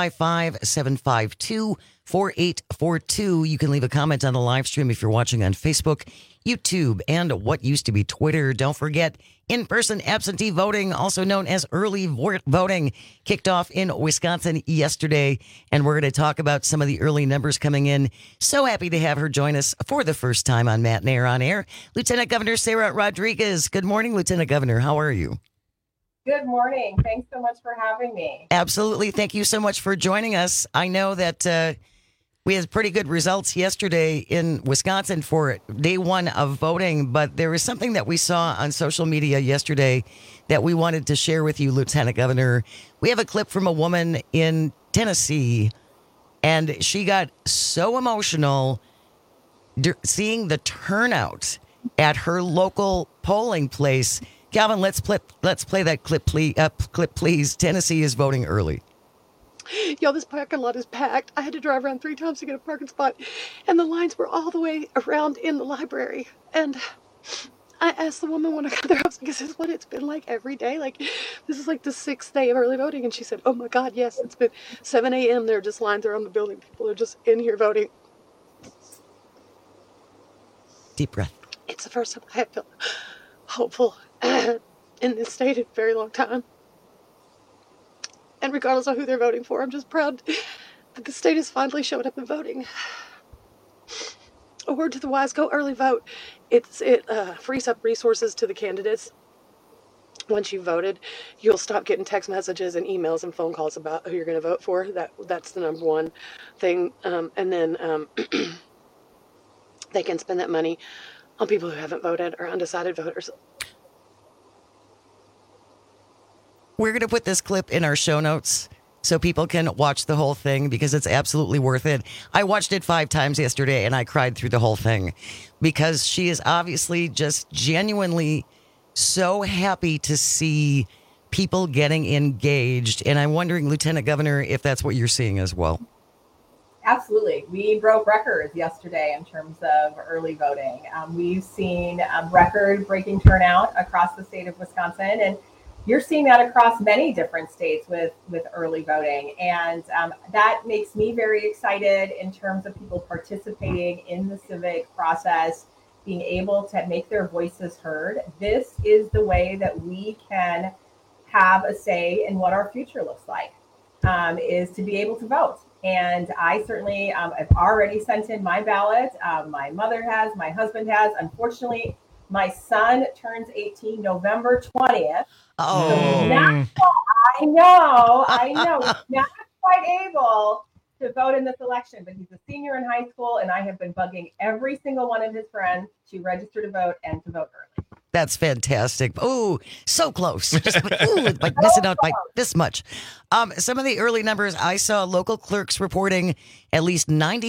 855-752-4842. You can leave a comment on the live stream if you're watching on Facebook, YouTube, and what used to be Twitter. Don't forget, in-person absentee voting, also known as early voting, kicked off in Wisconsin yesterday, and we're going to talk about some of the early numbers coming in. So happy to have her join us for the first time on Matt Nair on Air. Lieutenant Governor Sara Rodriguez. Good morning, Lieutenant Governor. How are you? Good morning. Thanks so much for having me. Absolutely. Thank you so much for joining us. I know that we had pretty good results yesterday in Wisconsin for day one of voting, but there was something that we saw on social media yesterday that we wanted to share with you, Lieutenant Governor. We have a clip from a woman in Tennessee, and she got so emotional seeing the turnout at her local polling place. Calvin, let's play that clip, please. Tennessee is voting early. Yo, this parking lot is packed. I had to drive around 3 times to get a parking spot, and the lines were all the way around in the library. And I asked the woman when I got there, I was like, is this what it's been like every day? Like, this is like the 6th day of early voting. And she said, oh my God, yes, it's been 7 a.m. There are just lines around the building. People are just in here voting. Deep breath. It's the first time I have felt hopeful in this state in a very long time. And regardless of who they're voting for, I'm just proud that the state has finally showed up and voting. A word to the wise, go early vote. It frees up resources to the candidates. Once you've voted, you'll stop getting text messages and emails and phone calls about who you're going to vote for. That's the number one thing. And then they can spend that money on people who haven't voted or undecided voters. We're going to put this clip in our show notes so people can watch the whole thing because it's absolutely worth it. I watched it 5 times yesterday and I cried through the whole thing because she is obviously just genuinely so happy to see people getting engaged. And I'm wondering, Lieutenant Governor, if that's what you're seeing as well. Absolutely. We broke records yesterday in terms of early voting. We've seen record-breaking turnout across the state of Wisconsin, and you're seeing that across many different states with early voting. And that makes me very excited in terms of people participating in the civic process, being able to make their voices heard. This is the way that we can have a say in what our future looks like, is to be able to vote. And I certainly have already sent in my ballot. My mother has, my husband has. Unfortunately, my son turns 18 November 20th. Oh, so I know. He's not quite able to vote in this election, but he's a senior in high school, and I have been bugging every single one of his friends to register to vote and to vote early. That's fantastic. Oh, so close. Just like missing out by this much. Some of the early numbers, I saw local clerks reporting at least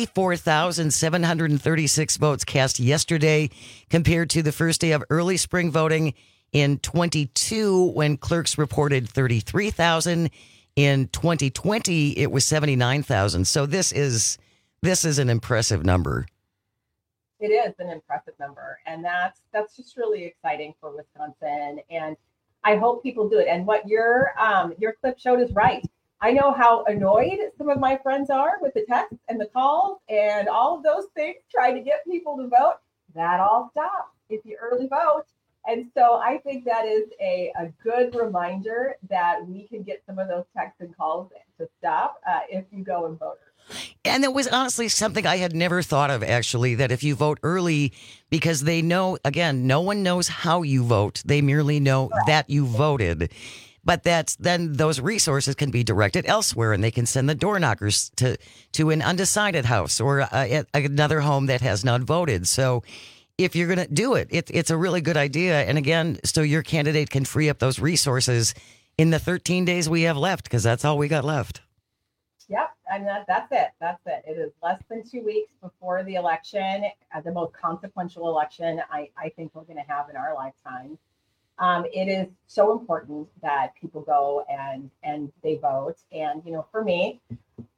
94,736 votes cast yesterday compared to the first day of early spring voting in 22 when clerks reported 33,000. In 2020, it was 79,000. So this is an impressive number. It is an impressive number, and that's just really exciting for Wisconsin. And I hope people do it. And what your clip showed is right. I know how annoyed some of my friends are with the texts and the calls and all of those things trying to get people to vote. That all stops if you early vote. And so I think that is a good reminder that we can get some of those texts and calls to stop if you go and vote. And it was honestly something I had never thought of, actually, that if you vote early, because they know, again, no one knows how you vote. They merely know that you voted. But then those resources can be directed elsewhere, and they can send the door knockers to an undecided house or another home that has not voted. So if you're going to do it, it's a really good idea. And again, so your candidate can free up those resources in the 13 days we have left, because that's all we got left. Yep, and that's it. It is less than 2 weeks before the election, the most consequential election I think we're going to have in our lifetime. It is so important that people go and they vote. And, for me,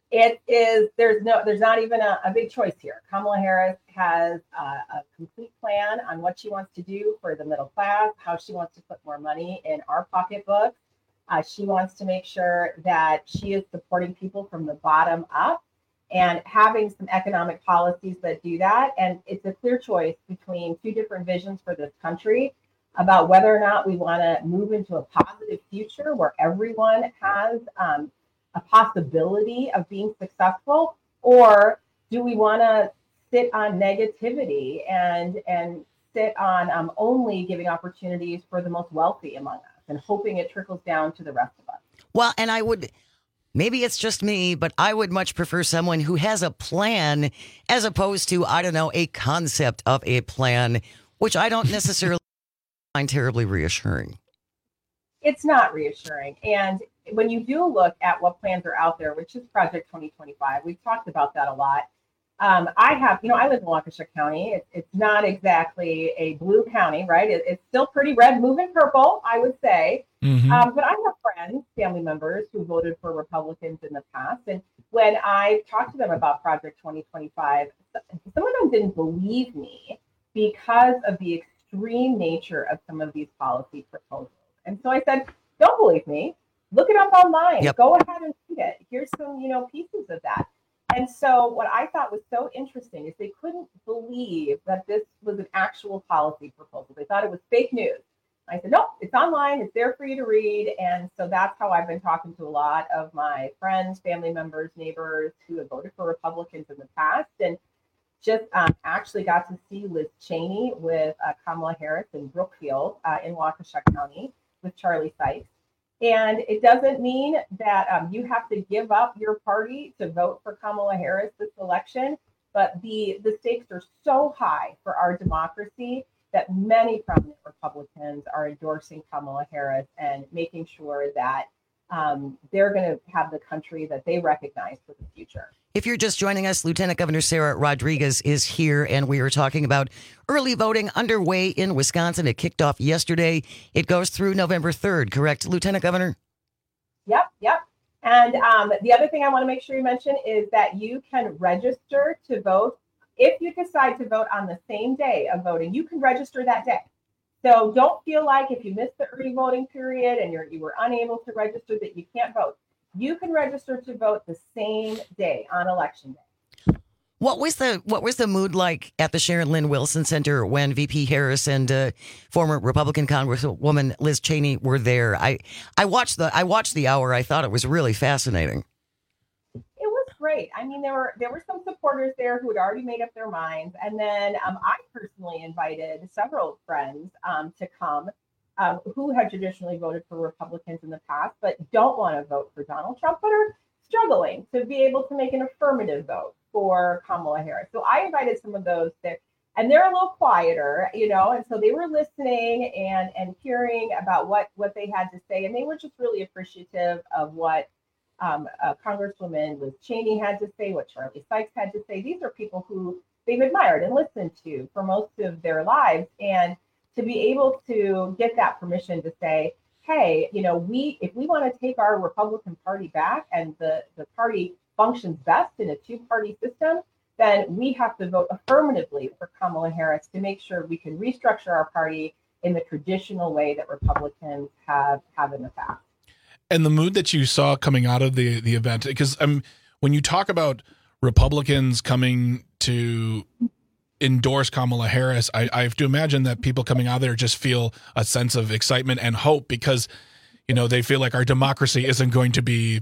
It is, there's not even a big choice here. Kamala Harris has a complete plan on what she wants to do for the middle class, how she wants to put more money in our pocketbooks. She wants to make sure that she is supporting people from the bottom up and having some economic policies that do that. And it's a clear choice between two different visions for this country about whether or not we want to move into a positive future where everyone has a possibility of being successful, or do we want to sit on negativity and sit on only giving opportunities for the most wealthy among us and hoping it trickles down to the rest of us? Well, and maybe it's just me, but I would much prefer someone who has a plan as opposed to, I don't know, a concept of a plan, which I don't necessarily find terribly reassuring. It's not reassuring. And when you do look at what plans are out there, which is Project 2025, we've talked about that a lot. I live in Waukesha County. It's not exactly a blue county, right? It's still pretty red, moving purple, I would say. Mm-hmm. But I have friends, family members who voted for Republicans in the past. And when I talked to them about Project 2025, some of them didn't believe me because of the extreme nature of some of these policy proposals. And so I said, don't believe me. Look it up online. Yep. Go ahead and read it. Here's some, pieces of that. And so what I thought was so interesting is they couldn't believe that this was an actual policy proposal. They thought it was fake news. I said, no, it's online. It's there for you to read. And so that's how I've been talking to a lot of my friends, family members, neighbors who have voted for Republicans in the past. And just actually got to see Liz Cheney with Kamala Harris in Brookfield in Waukesha County with Charlie Sykes. And it doesn't mean that you have to give up your party to vote for Kamala Harris this election, but the stakes are so high for our democracy that many prominent Republicans are endorsing Kamala Harris and making sure that they're going to have the country that they recognize for the future. If you're just joining us, Lieutenant Governor Sarah Rodriguez is here, and we are talking about early voting underway in Wisconsin. It kicked off yesterday. It goes through November 3rd, correct, Lieutenant Governor? Yep. And the other thing I want to make sure you mention is that you can register to vote. If you decide to vote on the same day of voting, you can register that day. So don't feel like if you missed the early voting period and you were unable to register that you can't vote. You can register to vote the same day on election day. What was the mood like at the Sharon Lynn Wilson Center when VP Harris and former Republican Congresswoman Liz Cheney were there? I watched the hour. I thought it was really fascinating. It was great. I mean, there were some supporters there who had already made up their minds, and then I personally invited several friends to come. Who had traditionally voted for Republicans in the past, but don't want to vote for Donald Trump, but are struggling to be able to make an affirmative vote for Kamala Harris. So I invited some of those there, and they're a little quieter, and so they were listening and hearing about what they had to say, and they were just really appreciative of what Congresswoman Liz Cheney had to say, what Charlie Sykes had to say. These are people who they've admired and listened to for most of their lives, and to be able to get that permission to say, hey, if we want to take our Republican Party back and the party functions best in a two-party system, then we have to vote affirmatively for Kamala Harris to make sure we can restructure our party in the traditional way that Republicans have in the past. And the mood that you saw coming out of the event, because when you talk about Republicans coming to endorse Kamala Harris, I have to imagine that people coming out there just feel a sense of excitement and hope because, they feel like our democracy isn't going to be,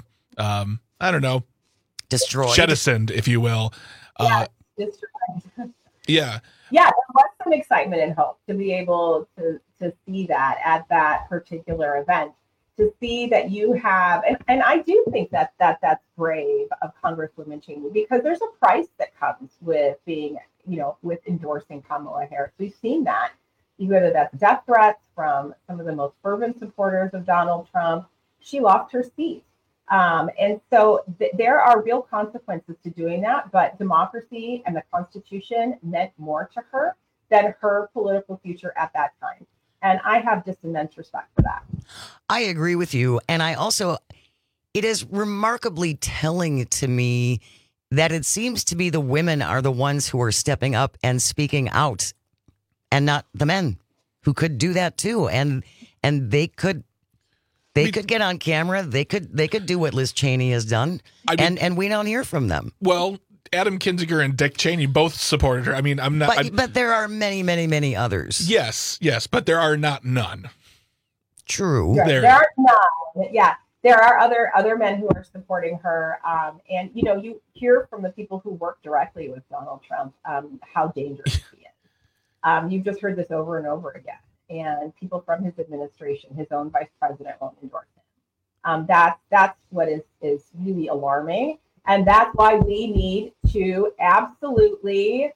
destroyed, jettisoned, if you will. Destroyed. Yeah. Yeah, there was some excitement and hope to be able to see that at that particular event, to see that you have, and I do think that's brave of Congresswoman Cheney, because there's a price that comes with being, with endorsing Kamala Harris. We've seen that, whether that's death threats from some of the most fervent supporters of Donald Trump. She lost her seat. And so there are real consequences to doing that, but democracy and the Constitution meant more to her than her political future at that time. And I have just immense respect for that. I agree with you. And I also, it is remarkably telling to me that it seems to be the women are the ones who are stepping up and speaking out, and not the men who could do that too. And they could get on camera. They could do what Liz Cheney has done, and we don't hear from them. Well, Adam Kinzinger and Dick Cheney both supported her. I mean, I'm not. But there are many, many, many others. Yes, but there are not none. True. There are none. Yeah. There are other men who are supporting her, and you hear from the people who work directly with Donald Trump how dangerous he is. You've just heard this over and over again, and people from his administration, his own vice president, won't endorse him. That's what is really alarming, and that's why we need to absolutely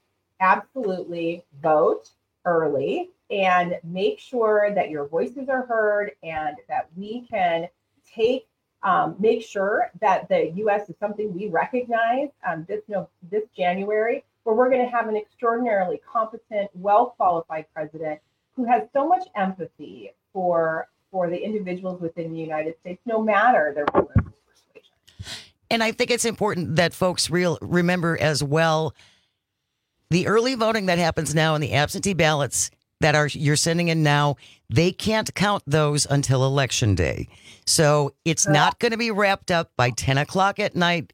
vote early and make sure that your voices are heard and that we can make sure that the U.S. is something we recognize this January, where we're going to have an extraordinarily competent, well-qualified president who has so much empathy for the individuals within the United States, no matter their political persuasion. And I think it's important that folks remember as well the early voting that happens now and the absentee ballots that you're sending in now, they can't count those until Election Day. So it's not going to be wrapped up by 10 o'clock at night,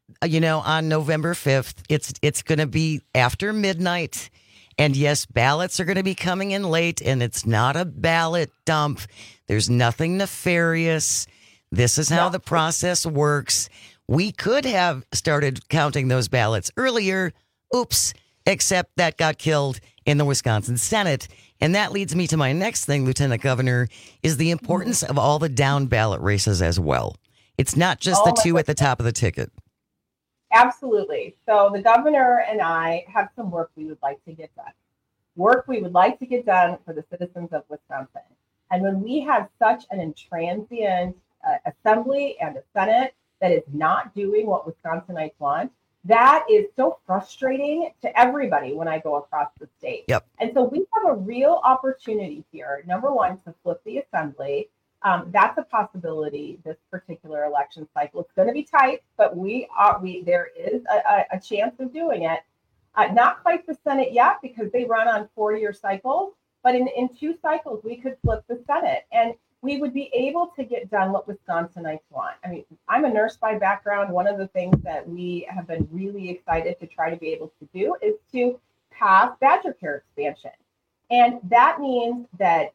on November 5th. It's going to be after midnight. And yes, ballots are going to be coming in late, and it's not a ballot dump. There's nothing nefarious. This is how the process works. We could have started counting those ballots earlier. Oops, except that got killed in the Wisconsin Senate. And that leads me to my next thing, Lieutenant Governor, is the importance of all the down ballot races as well. It's not just the two at the top of the ticket. Absolutely. So the governor and I have some work we would like to get done. Work we would like to get done for the citizens of Wisconsin. And when we have such an intransient assembly and a Senate that is not doing what Wisconsinites want, that is so frustrating to everybody when I go across the state. Yep. And so we have a real opportunity here, number one, to flip the assembly. That's a possibility this particular election cycle. It's going to be tight, but there is a chance of doing it. Not quite the Senate yet, because they run on 4-year cycles, but in 2 cycles, we could flip the Senate. And we would be able to get done what Wisconsinites want. I mean, I'm a nurse by background. One of the things that we have been really excited to try to be able to do is to pass Badger Care expansion. And that means that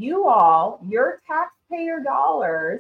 your taxpayer dollars,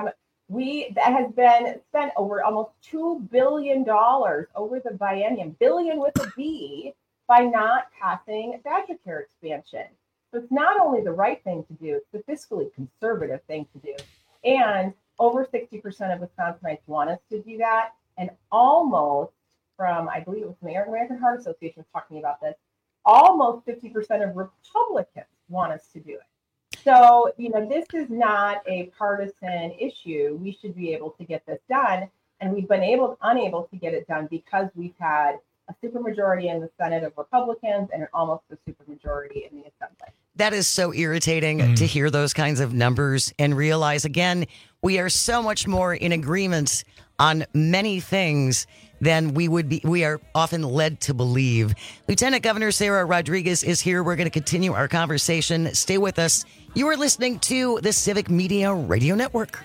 that has been spent over almost $2 billion over the biennium, billion with a B, by not passing Badger Care expansion. So it's not only the right thing to do, it's the fiscally conservative thing to do. And over 60% of Wisconsinites want us to do that. And almost I believe it was the American Heart Association was talking about this, almost 50% of Republicans want us to do it. So, this is not a partisan issue. We should be able to get this done. And we've been unable to get it done because we've had a supermajority in the Senate of Republicans and almost a supermajority in the Assembly. That is so irritating to hear those kinds of numbers and realize, again, we are so much more in agreement on many things than we are often led to believe. Lieutenant Governor Sarah Rodriguez is here. We're going to continue our conversation. Stay with us. You are listening to the Civic Media Radio Network.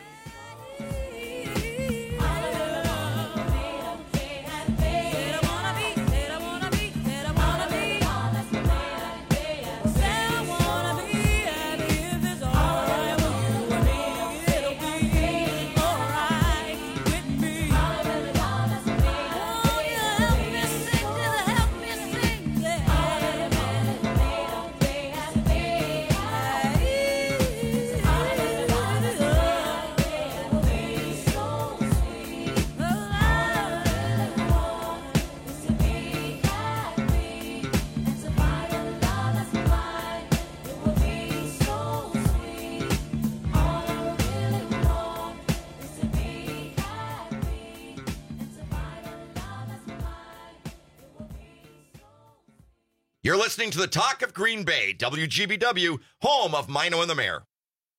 You're listening to the Talk of Green Bay, WGBW, home of Mino and the Mayor.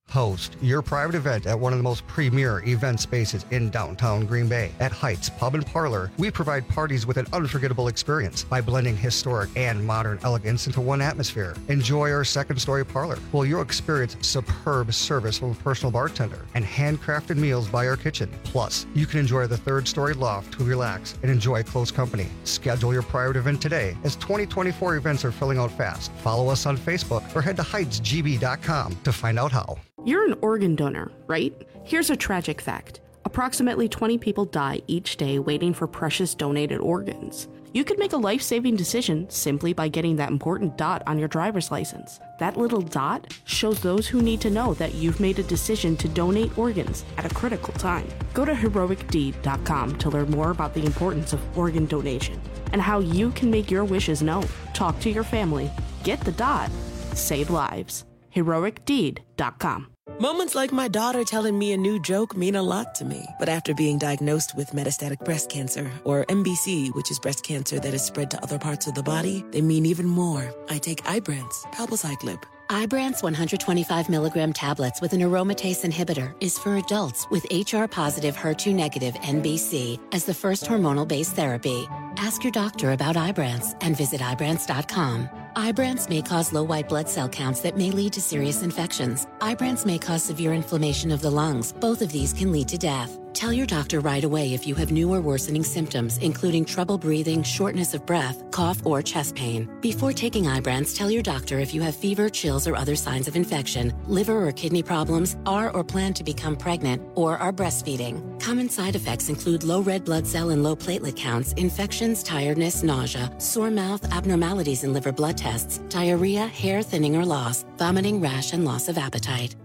Host your private event at one of the most premier event spaces in downtown Green Bay. At Heights Pub and Parlor, we provide parties with an unforgettable experience by blending historic and modern elegance into one atmosphere. Enjoy our second-story parlor, where you'll experience superb service from a personal bartender and handcrafted meals by our kitchen. Plus, you can enjoy the third-story loft to relax and enjoy close company. Schedule your private event today, as 2024 events are filling out fast. Follow us on Facebook or head to heightsgb.com to find out how. You're an organ donor, right? Here's a tragic fact. Approximately 20 people die each day waiting for precious donated organs. You could make a life-saving decision simply by getting that important dot on your driver's license. That little dot shows those who need to know that you've made a decision to donate organs at a critical time. Go to heroicdeed.com to learn more about the importance of organ donation and how you can make your wishes known. Talk to your family. Get the dot. Save lives. heroicdeed.com. Moments like my daughter telling me a new joke mean a lot to me. But after being diagnosed with metastatic breast cancer, or MBC, which is breast cancer that is spread to other parts of the body, they mean even more. I take Ibrance, palbociclib. Ibrance 125 milligram tablets with an aromatase inhibitor is for adults with HR-positive, HER2-negative MBC as the first hormonal-based therapy. Ask your doctor about Ibrance and visit Ibrance.com. Ibrance may cause low white blood cell counts that may lead to serious infections. Ibrance may cause severe inflammation of the lungs. Both of these can lead to death. Tell your doctor right away if you have new or worsening symptoms, including trouble breathing, shortness of breath, cough, or chest pain. Before taking Ibrance, tell your doctor if you have fever, chills, or other signs of infection, liver or kidney problems, are or plan to become pregnant, or are breastfeeding. Common side effects include low red blood cell and low platelet counts, infections, tiredness, nausea, sore mouth, abnormalities in liver blood tests, diarrhea, hair thinning or loss, vomiting, rash, and loss of appetite.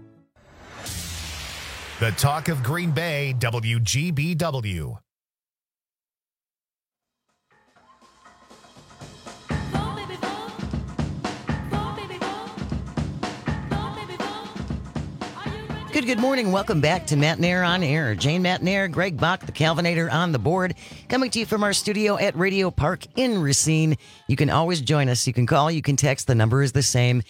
The Talk of Green Bay, WGBW. Good morning. Welcome back to Matt Nair on Air. Jane Matt Nair, Greg Bach, the Calvinator on the board, coming to you from our studio at Radio Park in Racine. You can always join us. You can call, you can text. The number is the same,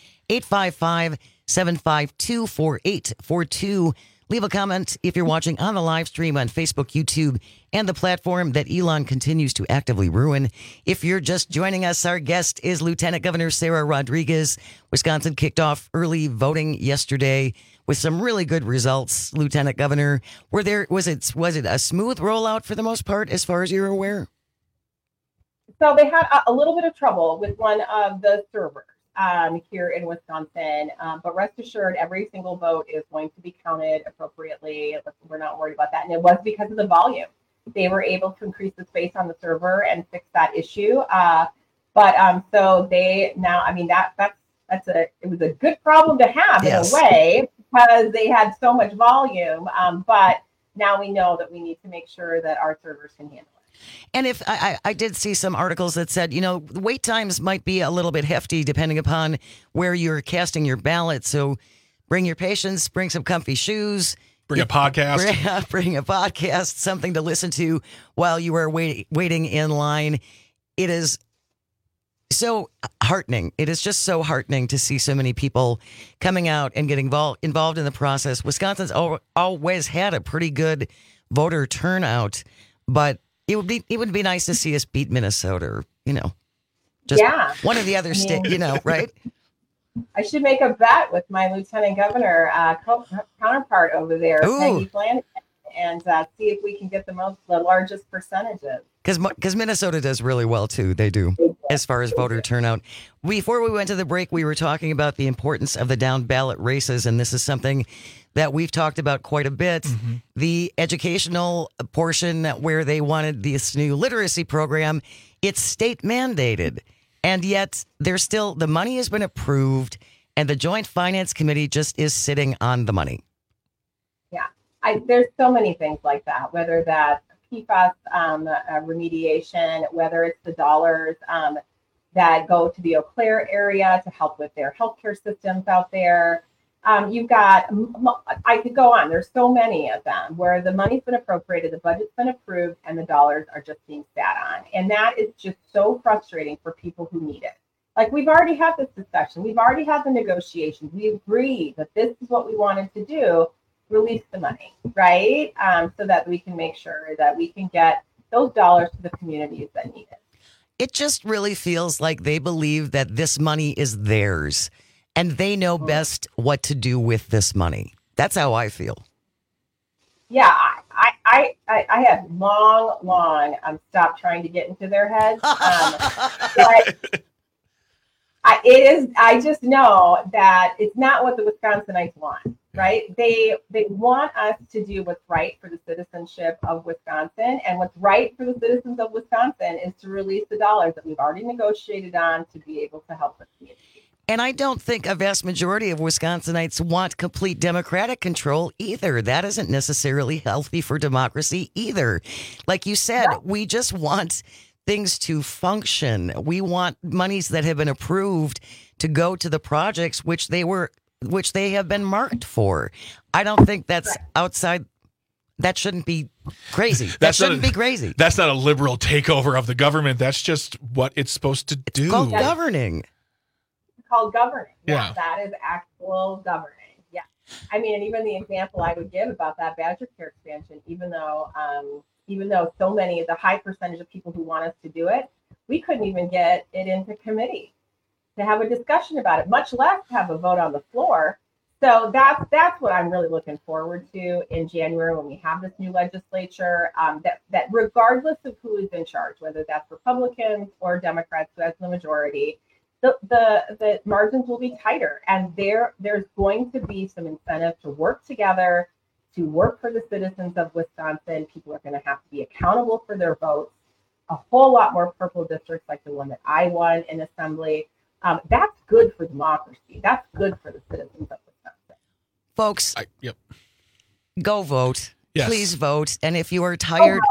855-752-4842. Leave a comment if you're watching on the live stream on Facebook, YouTube, and the platform that Elon continues to actively ruin. If you're just joining us, our guest is Lieutenant Governor Sarah Rodriguez. Wisconsin kicked off early voting yesterday with some really good results. Lieutenant Governor, was it a smooth rollout for the most part, as far as you're aware? So they had a little bit of trouble with one of the servers here in Wisconsin, but rest assured, every single vote is going to be counted appropriately. We're not worried about that, and it was because of the volume. They were able to increase the space on the server and fix that issue. So they now, I mean, it was a good problem to have in a way, because they had so much volume. But now we know that we need to make sure that our servers can handle it. And if I did see some articles that said, the wait times might be a little bit hefty depending upon where you're casting your ballot. So bring your patience, bring some comfy shoes. Bring a podcast. Bring a podcast, something to listen to while you are waiting in line. It is so heartening. It is just so heartening to see so many people coming out and getting involved in the process. Wisconsin's always had a pretty good voter turnout, but it would be nice to see us beat Minnesota, just one of the other states, right? I should make a bet with my lieutenant governor counterpart over there, Peggy Flanagan, and see if we can get the largest percentages. Because Minnesota does really well, too. They do, as far as voter turnout. Before we went to the break, we were talking about the importance of the down ballot races, and this is something that we've talked about quite a bit. Mm-hmm. The educational portion where they wanted this new literacy program, it's state mandated. And yet the money has been approved and the Joint Finance Committee just is sitting on the money. Yeah, there's so many things like that, whether that's PFAS remediation, whether it's the dollars that go to the Eau Claire area to help with their healthcare systems out there. You've got, I could go on. There's so many of them where the money's been appropriated, the budget's been approved, and the dollars are just being sat on. And that is just so frustrating for people who need it. Like, we've already had this discussion. We've already had the negotiations. We agreed that this is what we wanted to do, release the money, right? So that we can make sure that we can get those dollars to the communities that need it. It just really feels like they believe that this money is theirs and they know best what to do with this money. That's how I feel. Yeah, I have long stopped trying to get into their heads. But I just know that it's not what the Wisconsinites want, right? They want us to do what's right for the citizenship of Wisconsin, and what's right for the citizens of Wisconsin is to release the dollars that we've already negotiated on to be able to help the community. And I don't think a vast majority of Wisconsinites want complete Democratic control either. That isn't necessarily healthy for democracy either. Like you said, we just want things to function. We want monies that have been approved to go to the projects which they have been marked for. I don't think that's outside. That shouldn't be crazy. That shouldn't be crazy. That's not a liberal takeover of the government. That's just what it's supposed to do. It's called governing. Called governing. Yeah. That is actual governing. Yeah. I mean, and even the example I would give about that Badger Care expansion, even though so many, the high percentage of people who want us to do it, we couldn't even get it into committee to have a discussion about it, much less have a vote on the floor. So that's what I'm really looking forward to in January when we have this new legislature, that regardless of who is in charge, whether that's Republicans or Democrats who has the majority, the margins will be tighter, and there's going to be some incentive to work together, to work for the citizens of Wisconsin. People are going to have to be accountable for their votes. A whole lot more purple districts like the one that I won in Assembly. That's good for democracy. That's good for the citizens of Wisconsin. Folks, yep. Go vote. Yes. Please vote. And if you are tired,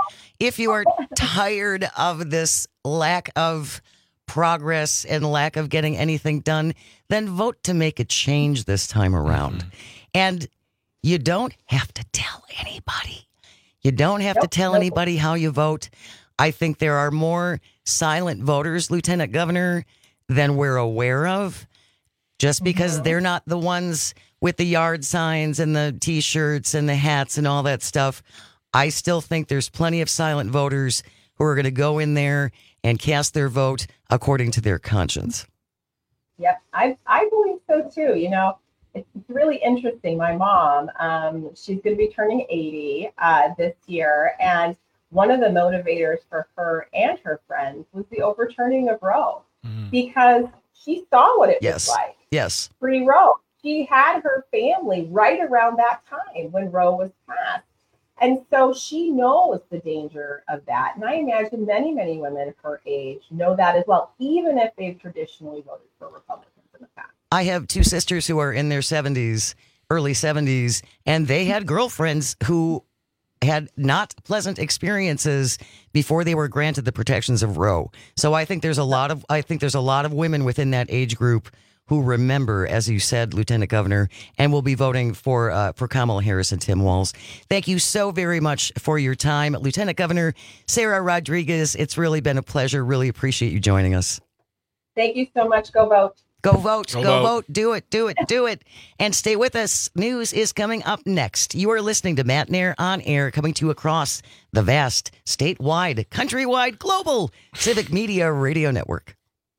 tired of this lack of progress and lack of getting anything done, then vote to make a change this time around. And you don't have to tell anybody. You don't have to tell anybody how you vote. I think there are more silent voters, Lieutenant Governor, than we're aware of, just because they're not the ones with the yard signs and the T-shirts and the hats and all that stuff. I still think there's plenty of silent voters who are going to go in there and cast their vote according to their conscience. Yep, I believe so too. You know, it's really interesting. My mom, she's going to be turning 80 this year, and one of the motivators for her and her friends was the overturning of Roe, because she saw what it was like. Yes. Pre-Roe. She had her family right around that time when Roe was passed. And so she knows the danger of that. And I imagine many, many women her age know that as well, even if they've traditionally voted for Republicans in the past. I have two sisters who are in their 70s, early 70s, and they had girlfriends who had not pleasant experiences before they were granted the protections of Roe. So I think there's a lot of women within that age group who remember, as you said, Lieutenant Governor, and will be voting for Kamala Harris and Tim Walz. Thank you so very much for your time, Lieutenant Governor Sara Rodriguez. It's really been a pleasure. Really appreciate you joining us. Thank you so much. Go vote. Go vote. Go vote. Do it. Do it. Do it. And stay with us. News is coming up next. You are listening to Matt Nair on Air, coming to you across the vast, statewide, countrywide, global Civic Media Radio Network.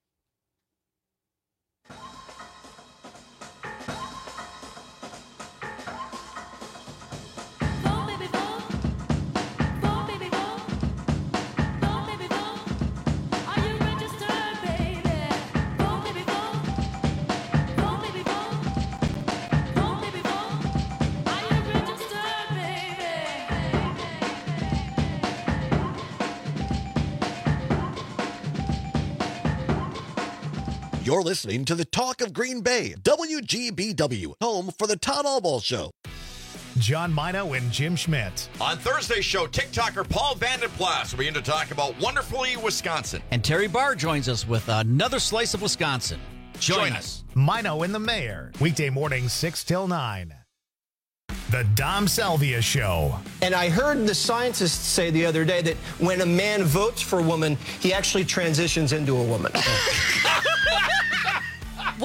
You're listening to the Talk of Green Bay, WGBW, home for the Todd Albaugh Show. John Mino and Jim Schmidt. On Thursday's show, TikToker Paul Vandenplas will begin to talk about Wonderfully Wisconsin. And Terry Barr joins us with another slice of Wisconsin. Join us. Mino and the Mayor, weekday mornings 6 till 9. The Dom Salvia Show. And I heard the scientists say the other day that when a man votes for a woman, he actually transitions into a woman.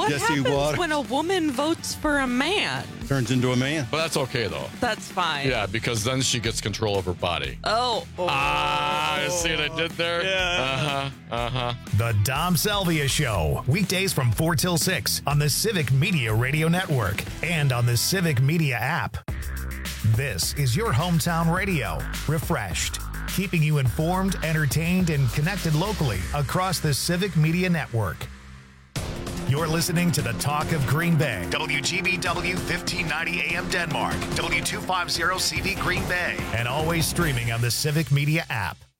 What Jesse happens Watters. when a woman votes for a man? Turns into a man. But that's okay, though. That's fine. Yeah, because then she gets control of her body. Oh. Ah, see what I did there? Yeah. The Dom Salvia Show, weekdays from 4 till 6 on the Civic Media Radio Network and on the Civic Media app. This is your hometown radio, refreshed, keeping you informed, entertained, and connected locally across the Civic Media Network. You're listening to the Talk of Green Bay, WGBW 1590 AM Denmark, W250 CV Green Bay, and always streaming on the Civic Media app.